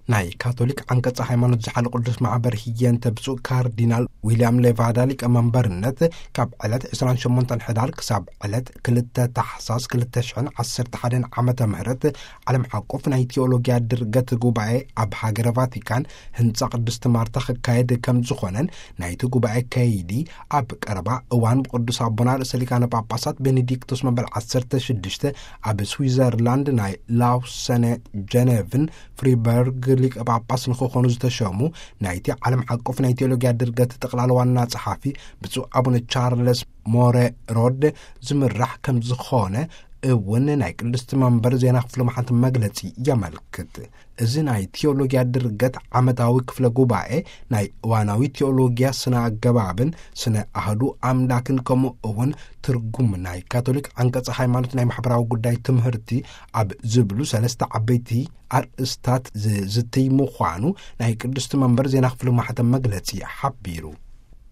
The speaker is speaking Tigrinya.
ናይ ካቶሊክ አንቀጽ ሃይማኖት ዝሓለ ቅዱስ ማሕበር ህየንተ ብፁዕ ካርዲናል ዊልያም ሌቫዳ ሊቀመንበርነት ካብ ዕለት 28 ሕዳር ክሳብ ዕለት 2 ታሕሳስ 2011 ዓመተ ምህረት ዓለም ዓቆፍ ናይ ቴዎሎጊያ ድርገት ጉባኤ ኣብ ሃገረ ቫቲካን ህንጻ ቅድስት ማርታ ክካየድ ከም ዝኾነን ናይቲ ጉባኤ ከይዲ ኣብ ቀረባ እዋን ብቅዱስ አቡና ርእሰ ሊቃነ ጳጳሳት ቤኔዲክቶስ መበል 16 ኣብ ስዊዘርላንድ ናይ ላውሰነ ጀኔቭን ፍሪበርግ ሊቀ ጳጳስ ንክኾኑ ዝተሸሙ ናይቲ ዓለም ዓቆፍ ናይ ቴዎሎጊያ ድርገት ጠቅላላ ዋና ጸሓፊ ብፁዕ አቡነ ቻርልስ ሞሬሮድ ዝምራሕ ከም ዝኾነ እውን ናይ ቅድስት መንበር ዜና ክፍለ መሓንት መግለጺ ያመልክት። እዚ ናይ ቴዎሎጊያ ድርገት ዓመታዊ ክፍለ ጉባኤ ናይ እዋናዊ ቴዎሎጊያ ስነ አገባብን ስነ አህዱ አምላክን ከምኡ እውን ትርጉም ናይ ካቶሊክ አንቀጽ ሃይማኖት ናይ ማሕበራዊ ጉዳይ ትምህርቲ ኣብ ዝብሉ ሰለስተ ዓበይቲ አርእስታት ዝትይ ምዃኑ ናይ ቅድስት መንበር ዜና ክፍለ መሓንት መግለጺ ሓቢሩ።